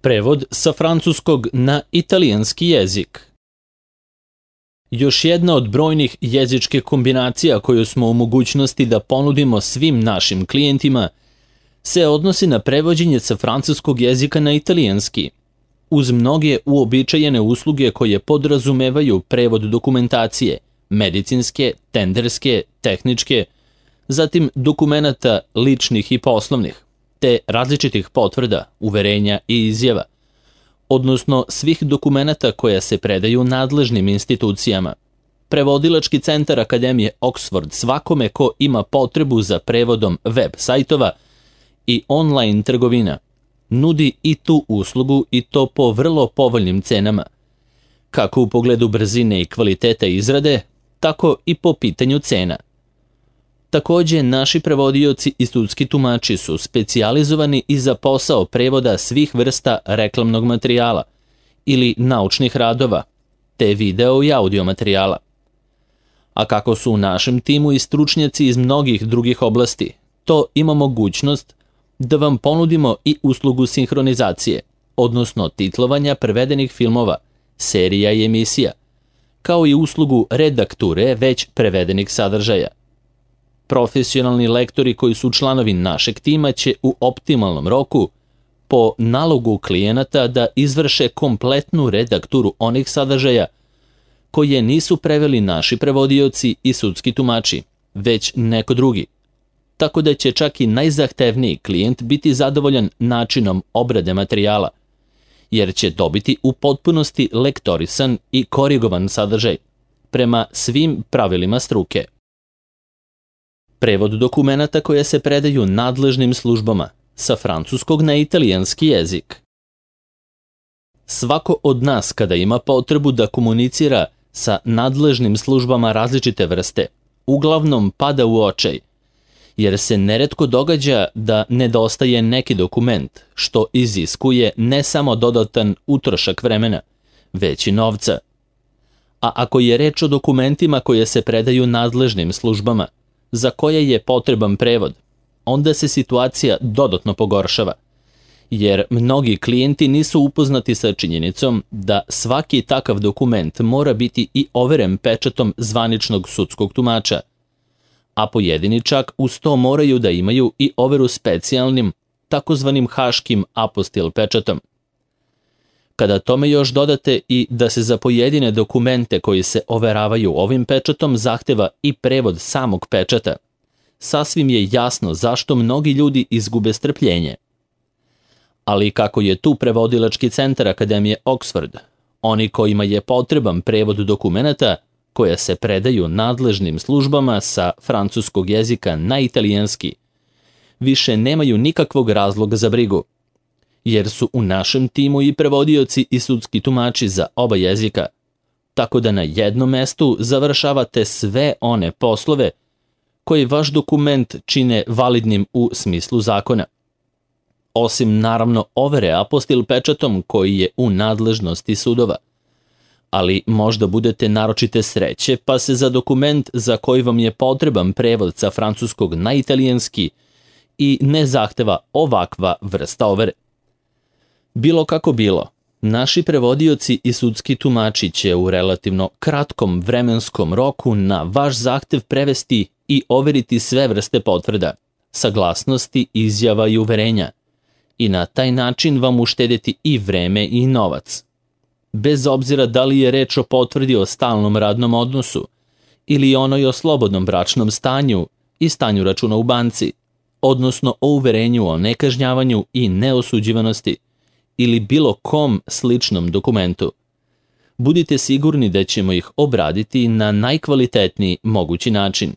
Prevod sa francuskog na italijanski jezik. Još jedna od brojnih jezičke kombinacija koju smo u mogućnosti da ponudimo svim našim klijentima se odnosi na prevođenje sa francuskog jezika na italijanski, uz mnoge uobičajene usluge koje podrazumevaju prevod dokumentacije, medicinske, tenderske, tehničke, zatim dokumenata ličnih i poslovnih, te različitih potvrda, uverenja i izjava, odnosno svih dokumenata koja se predaju nadležnim institucijama. Prevodilački centar Akademije Oxford svakome ko ima potrebu za prevodom web sajtova i online trgovina nudi i tu uslugu i to po vrlo povoljnim cenama, kako u pogledu brzine i kvaliteta izrade, tako i po pitanju cena. Takođe, naši prevodioci i sudski tumači su specijalizovani i za posao prevoda svih vrsta reklamnog materijala ili naučnih radova, te video i audio materijala. A kako su u našem timu i stručnjaci iz mnogih drugih oblasti, to ima mogućnost da vam ponudimo i uslugu sinhronizacije, odnosno titlovanja prevedenih filmova, serija i emisija, kao i uslugu redakture već prevedenih sadržaja. Profesionalni lektori koji su članovi našeg tima će u optimalnom roku, po nalogu klijenata, da izvrše kompletnu redakturu onih sadržaja koje nisu preveli naši prevodioci i sudski tumači, već neko drugi. Tako da će čak i najzahtevniji klijent biti zadovoljan načinom obrade materijala, jer će dobiti u potpunosti lektorisan i korigovan sadržaj prema svim pravilima struke. Prevod dokumenata koje se predaju nadležnim službama sa francuskog na italijanski jezik. Svako od nas kada ima potrebu da komunicira sa nadležnim službama različite vrste, uglavnom pada u očaj, jer se neretko događa da nedostaje neki dokument, što iziskuje ne samo dodatan utrošak vremena, već i novca. A ako je reč o dokumentima koje se predaju nadležnim službama, za koje je potreban prevod, onda se situacija dodatno pogoršava, jer mnogi klijenti nisu upoznati sa činjenicom da svaki takav dokument mora biti i overen pečatom zvaničnog sudskog tumača, a pojedini čak uz to moraju da imaju i overu specijalnim, takozvanim haškim apostil pečatom. Kada tome još dodate i da se za pojedine dokumente koji se overavaju ovim pečatom zahteva i prevod samog pečata, sasvim je jasno zašto mnogi ljudi izgube strpljenje. Ali kako je tu prevodilački centar Akademije Oxford, oni kojima je potreban prevod dokumenata koja se predaju nadležnim službama sa francuskog jezika na italijanski, više nemaju nikakvog razloga za brigu, jer su u našem timu i prevodioci i sudski tumači za oba jezika, tako da na jednom mestu završavate sve one poslove koji vaš dokument čine validnim u smislu zakona. Osim naravno overe apostil pečatom koji je u nadležnosti sudova, ali možda budete naročite sreće pa se za dokument za koji vam je potreban prevod sa francuskog na italijanski i ne zahteva ovakva vrsta overe. Bilo kako bilo, naši prevodioci i sudski tumači će u relativno kratkom vremenskom roku na vaš zahtev prevesti i overiti sve vrste potvrda, saglasnosti, izjava i uverenja i na taj način vam uštediti i vreme i novac. Bez obzira da li je reč o potvrdi o stalnom radnom odnosu ili onoj o slobodnom bračnom stanju i stanju računa u banci, odnosno o uverenju o nekažnjavanju i neosuđivanosti ili bilo kom sličnom dokumentu. Budite sigurni da ćemo ih obraditi na najkvalitetniji mogući način.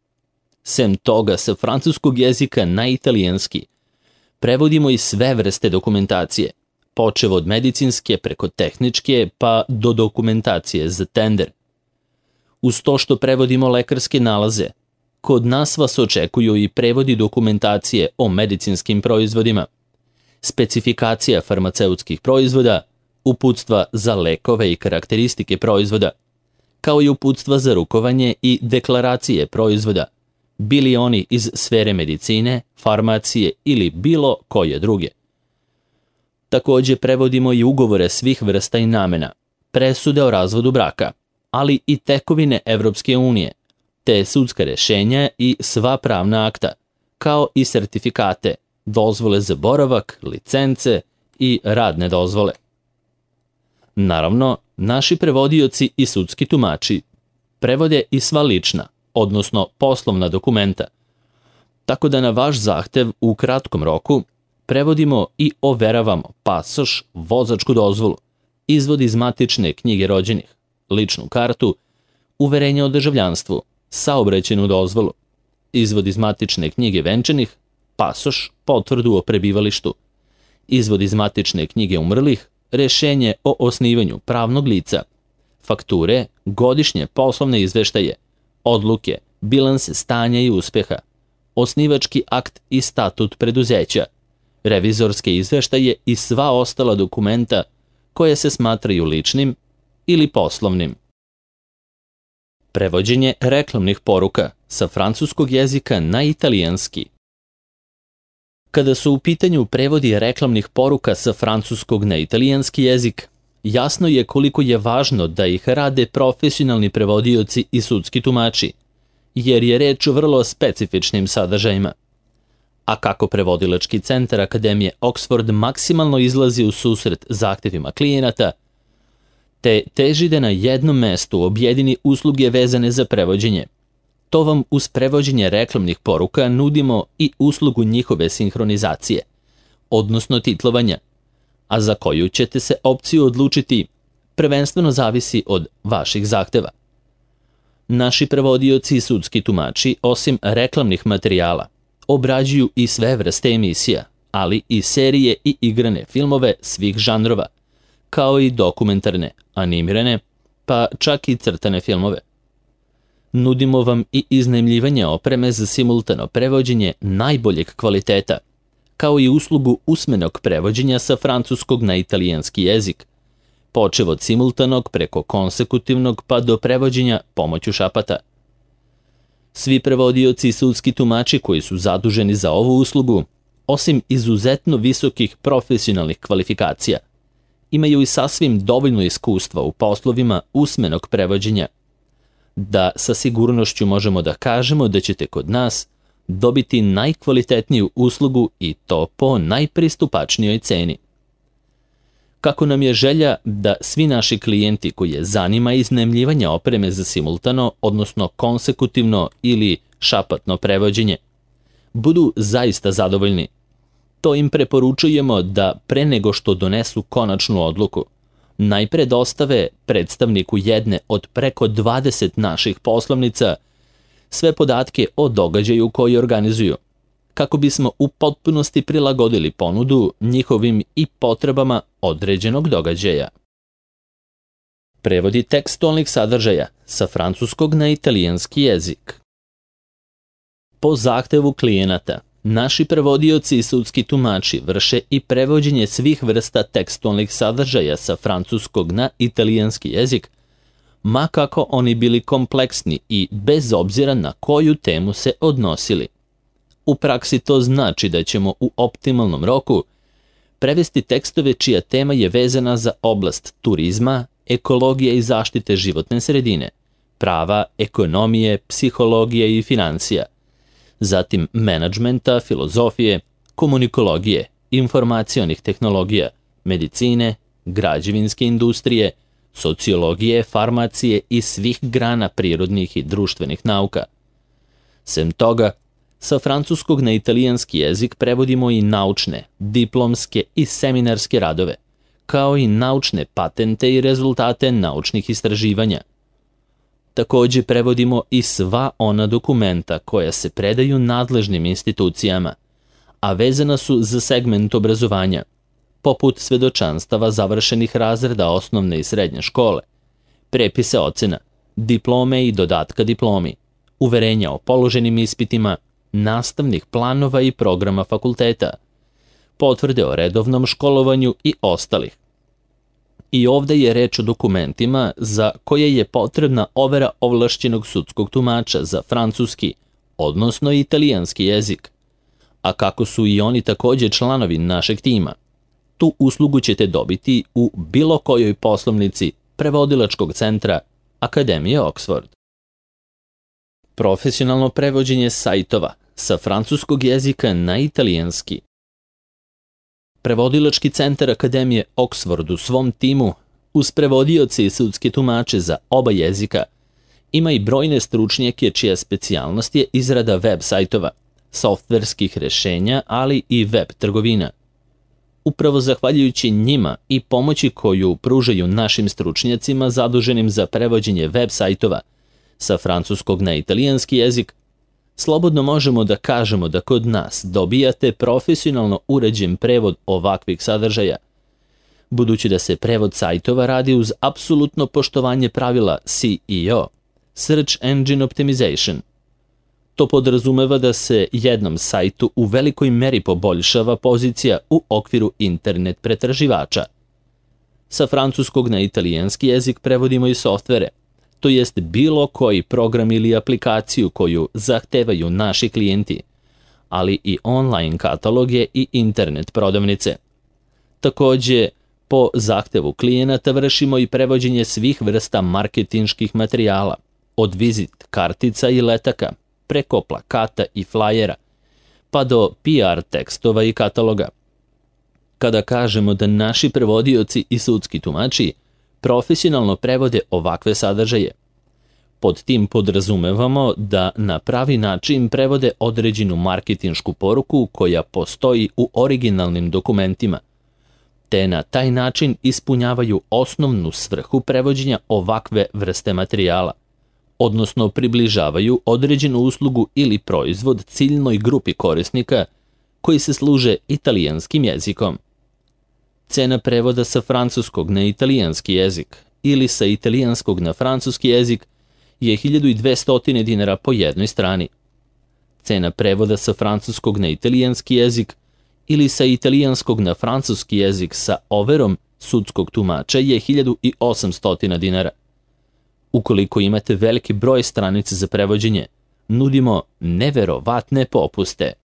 Sem toga, sa francuskog jezika na italijanski prevodimo i sve vrste dokumentacije, počev od medicinske preko tehničke pa do dokumentacije za tender. Uz to što prevodimo lekarske nalaze, kod nas vas očekuju i prevodi dokumentacije o medicinskim proizvodima, specifikacija farmaceutskih proizvoda, uputstva za lekove i karakteristike proizvoda, kao i uputstva za rukovanje i deklaracije proizvoda, bili oni iz sfere medicine, farmacije ili bilo koje druge. Takođe prevodimo i ugovore svih vrsta i namena, presude o razvodu braka, ali i tekovine Evropske unije, te sudska rešenja i sva pravna akta, kao i sertifikate, dozvole za boravak, licence i radne dozvole. Naravno, naši prevodioci i sudski tumači prevode i sva lična, odnosno poslovna dokumenta, tako da na vaš zahtev u kratkom roku prevodimo i overavamo pasoš, vozačku dozvolu, izvod iz matične knjige rođenih, ličnu kartu, uverenje o državljanstvu, saobraćajnu dozvolu, izvod iz matične knjige venčanih, pasoš, potvrdu o prebivalištu, izvod iz matične knjige umrlih, rešenje o osnivanju pravnog lica, fakture, godišnje poslovne izveštaje, odluke, bilanse stanja i uspeha, osnivački akt i statut preduzeća, revizorske izveštaje i sva ostala dokumenta koje se smatraju ličnim ili poslovnim. Prevođenje reklamnih poruka sa francuskog jezika na italijanski. Kada su u pitanju prevodi reklamnih poruka sa francuskog na italijanski jezik, jasno je koliko je važno da ih rade profesionalni prevodioci i sudski tumači, jer je reč o vrlo specifičnim sadržajima. A kako prevodilački centar Akademije Oxford maksimalno izlazi u susret zahtevima klijenata, te teži da na jednom mestu objedini usluge vezane za prevođenje, to vam uz prevođenje reklamnih poruka nudimo i uslugu njihove sinhronizacije, odnosno titlovanja, a za koju ćete se opciju odlučiti prvenstveno zavisi od vaših zahteva. Naši prevodioci i sudski tumači, osim reklamnih materijala, obrađuju i sve vrste emisija, ali i serije i igrane filmove svih žanrova, kao i dokumentarne, animirane, pa čak i crtane filmove. Nudimo vam i iznajmljivanje opreme za simultano prevođenje najboljeg kvaliteta, kao i uslugu usmenog prevođenja sa francuskog na italijanski jezik, počev od simultanog preko konsekutivnog pa do prevođenja pomoću šapata. Svi prevodioci i sudski tumači koji su zaduženi za ovu uslugu, osim izuzetno visokih profesionalnih kvalifikacija, imaju i sasvim dovoljno iskustva u poslovima usmenog prevođenja, da sa sigurnošću možemo da kažemo da ćete kod nas dobiti najkvalitetniju uslugu i to po najpristupačnijoj ceni. Kako nam je želja da svi naši klijenti koji je zanima iznajmljivanje opreme za simultano, odnosno konsekutivno ili šapatno prevođenje, budu zaista zadovoljni, to im preporučujemo da pre nego što donesu konačnu odluku, najpre dostave predstavniku jedne od preko 20 naših poslovnica sve podatke o događaju koji organizuju, kako bismo u potpunosti prilagodili ponudu njihovim i potrebama određenog događaja. Prevodi tekstualnih sadržaja sa francuskog na italijanski jezik. Po zahtevu klijenata, naši prevodioci i sudski tumači vrše i prevođenje svih vrsta tekstualnih sadržaja sa francuskog na italijanski jezik, ma kako oni bili kompleksni i bez obzira na koju temu se odnosili. U praksi to znači da ćemo u optimalnom roku prevesti tekstove čija tema je vezana za oblast turizma, ekologije i zaštite životne sredine, prava, ekonomije, psihologije i financija, zatim menadžmenta, filozofije, komunikologije, informacionih tehnologija, medicine, građevinske industrije, sociologije, farmacije i svih grana prirodnih i društvenih nauka. Sem toga, sa francuskog na italijanski jezik prevodimo i naučne, diplomske i seminarske radove, kao i naučne patente i rezultate naučnih istraživanja. Takođe prevodimo i sva ona dokumenta koja se predaju nadležnim institucijama, a vezana su za segment obrazovanja, poput svedočanstava završenih razreda osnovne i srednje škole, prepise ocena, diplome i dodatka diplomi, uverenja o položenim ispitima, nastavnih planova i programa fakulteta, potvrde o redovnom školovanju i ostalih. I ovde je reč o dokumentima za koje je potrebna overa ovlašćenog sudskog tumača za francuski, odnosno italijanski jezik. A kako su i oni takođe članovi našeg tima, Tu uslugu ćete dobiti u bilo kojoj poslovnici prevodilačkog centra Akademije Oxford. Profesionalno prevođenje sajtova sa francuskog jezika na italijanski. Prevodilački centar Akademije Oxford u svom timu, uz prevodioce i sudske tumače za oba jezika, ima i brojne stručnjake čija specijalnost je izrada web sajtova, softverskih rešenja, ali i web trgovina. Upravo zahvaljujući njima i pomoći koju pružaju našim stručnjacima zaduženim za prevođenje web sajtova sa francuskog na italijanski jezik, slobodno možemo da kažemo da kod nas dobijate profesionalno uređen prevod ovakvih sadržaja, budući da se prevod sajtova radi uz apsolutno poštovanje pravila SEO, Search Engine Optimization. To podrazumeva da se jednom sajtu u velikoj meri poboljšava pozicija u okviru internet pretraživača. Sa francuskog na italijanski jezik prevodimo i softvere, to jest bilo koji program ili aplikaciju koju zahtevaju naši klijenti, ali i online kataloge i internet prodavnice. Takođe, po zahtevu klijenata vršimo i prevođenje svih vrsta marketinških materijala, od vizit kartica i letaka, preko plakata i flajera, pa do PR tekstova i kataloga. Kada kažemo da naši prevodioci i sudski tumači profesionalno prevode ovakve sadržaje, pod tim podrazumevamo da na pravi način prevode određenu marketinšku poruku koja postoji u originalnim dokumentima, te na taj način ispunjavaju osnovnu svrhu prevođenja ovakve vrste materijala, odnosno približavaju određenu uslugu ili proizvod ciljnoj grupi korisnika koji se služe italijanskim jezikom. Cena prevoda sa francuskog na italijanski jezik ili sa italijanskog na francuski jezik je 1200 dinara po jednoj strani. Cena prevoda sa francuskog na italijanski jezik ili sa italijanskog na francuski jezik sa overom sudskog tumača je 1800 dinara. Ukoliko imate veliki broj stranica za prevođenje, nudimo neverovatne popuste.